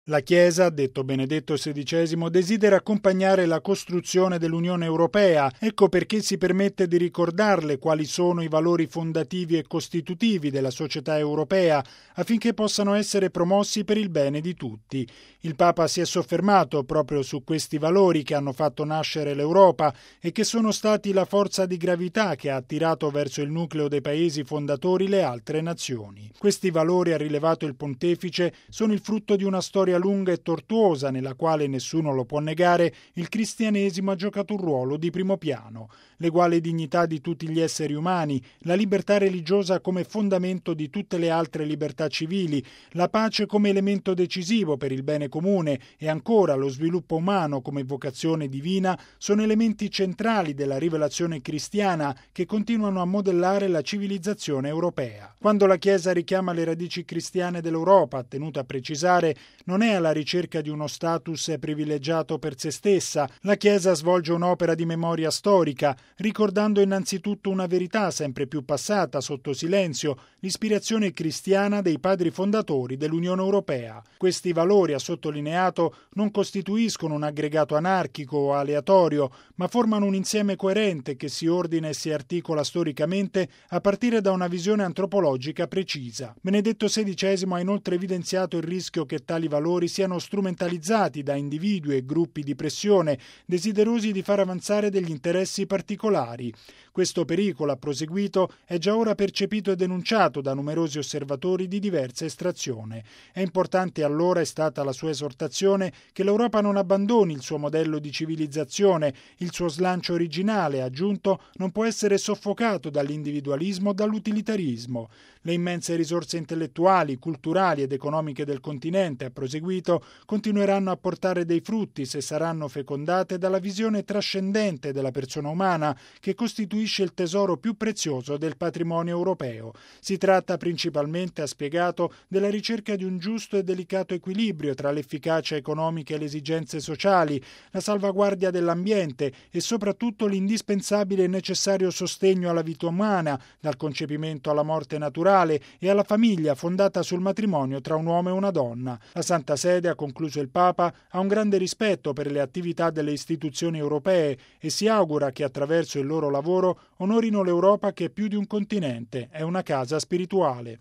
La Chiesa, detto Benedetto XVI, desidera accompagnare la costruzione dell'Unione Europea, ecco perché si permette di ricordarle quali sono i valori fondativi e costitutivi della società europea, affinché possano essere promossi per il bene di tutti. Il Papa si è soffermato proprio su questi valori che hanno fatto nascere l'Europa e che sono stati la forza di gravità che ha attirato verso il nucleo dei paesi fondatori le altre nazioni. Questi valori, ha rilevato il Pontefice, sono il frutto di una storia lunga e tortuosa nella quale, nessuno lo può negare, il cristianesimo ha giocato un ruolo di primo piano. L'eguale dignità di tutti gli esseri umani, la libertà religiosa come fondamento di tutte le altre libertà civili, la pace come elemento decisivo per il bene comune e ancora lo sviluppo umano come vocazione divina sono elementi centrali della rivelazione cristiana che continuano a modellare la civilizzazione europea. Quando la Chiesa richiama le radici cristiane dell'Europa, tenuto a precisare, non è alla ricerca di uno status privilegiato per se stessa. La Chiesa svolge un'opera di memoria storica, ricordando innanzitutto una verità sempre più passata sotto silenzio, l'ispirazione cristiana dei padri fondatori dell'Unione Europea. Questi valori, ha sottolineato, non costituiscono un aggregato anarchico o aleatorio, ma formano un insieme coerente che si ordina e si articola storicamente a partire da una visione antropologica precisa. Benedetto XVI ha inoltre evidenziato il rischio che tali valori siano strumentalizzati da individui e gruppi di pressione desiderosi di far avanzare degli interessi particolari. Questo pericolo, ha proseguito, è già ora percepito e denunciato da numerosi osservatori di diversa estrazione. È importante allora, è stata la sua esortazione, che l'Europa non abbandoni il suo modello di civilizzazione, il suo slancio originale, ha aggiunto, non può essere soffocato dall'individualismo o dall'utilitarismo. Le immense risorse intellettuali, culturali ed economiche del continente, ha proseguito, continueranno a portare dei frutti se saranno fecondate dalla visione trascendente della persona umana che costituisce il tesoro più prezioso del patrimonio europeo. Si tratta principalmente, ha spiegato, della ricerca di un giusto e delicato equilibrio tra l'efficacia economica e le esigenze sociali, la salvaguardia dell'ambiente e soprattutto l'indispensabile e necessario sostegno alla vita umana, dal concepimento alla morte naturale e alla famiglia fondata sul matrimonio tra un uomo e una donna. La Santa Sede, ha concluso il Papa, ha un grande rispetto per le attività delle istituzioni europee e si augura che attraverso il loro lavoro onorino l'Europa che è più di un continente, è una casa spirituale.